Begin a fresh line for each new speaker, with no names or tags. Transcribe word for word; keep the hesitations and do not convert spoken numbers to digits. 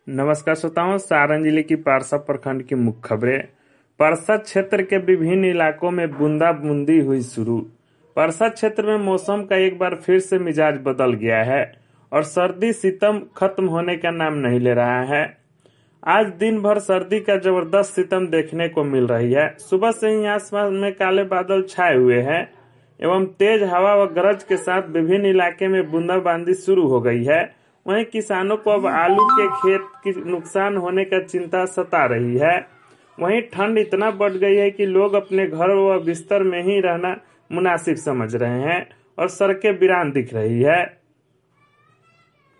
नमस्कार श्रोताओं, सारण जिले की पारसा प्रखंड की मुख्य खबरें। परसा क्षेत्र के विभिन्न इलाकों में बूंदाबूंदी हुई शुरू। परसा क्षेत्र में मौसम का एक बार फिर से मिजाज बदल गया है और सर्दी सितम खत्म होने का नाम नहीं ले रहा है। आज दिन भर सर्दी का जबरदस्त सितम देखने को मिल रही है। सुबह से ही आसमान में काले बादल छाए हुए हैं एवं तेज हवा व गरज के साथ विभिन्न इलाके में बूंदाबांदी शुरू हो गई है। वहीं किसानों को अब आलू के खेत की नुकसान होने का चिंता सता रही है। वहीं ठंड इतना बढ़ गई है कि लोग अपने घर व बिस्तर में ही रहना मुनासिब समझ रहे हैं और सड़कें वीरान दिख रही है।